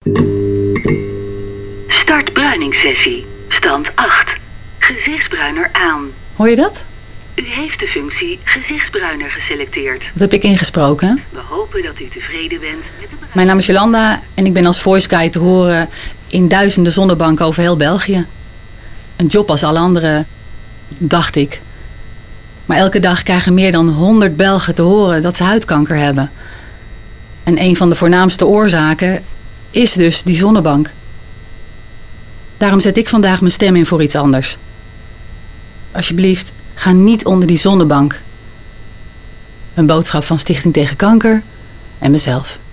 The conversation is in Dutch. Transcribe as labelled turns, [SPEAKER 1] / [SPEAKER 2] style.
[SPEAKER 1] Start bruiningssessie. Stand 8. Gezichtsbruiner aan.
[SPEAKER 2] Hoor je dat?
[SPEAKER 1] U heeft de functie gezichtsbruiner geselecteerd.
[SPEAKER 2] Dat heb ik ingesproken, hè?
[SPEAKER 1] We hopen dat u tevreden bent met de
[SPEAKER 2] Mijn naam is Jolanda en ik ben als voice guide te horen in duizenden zonnebanken over heel België. Een job als alle anderen, dacht ik. Maar elke dag krijgen meer dan 100 Belgen te horen dat ze huidkanker hebben. En een van de voornaamste oorzaken is dus die zonnebank. Daarom zet ik vandaag mijn stem in voor iets anders. Alsjeblieft, ga niet onder die zonnebank. Een boodschap van Stichting Tegen Kanker en mezelf.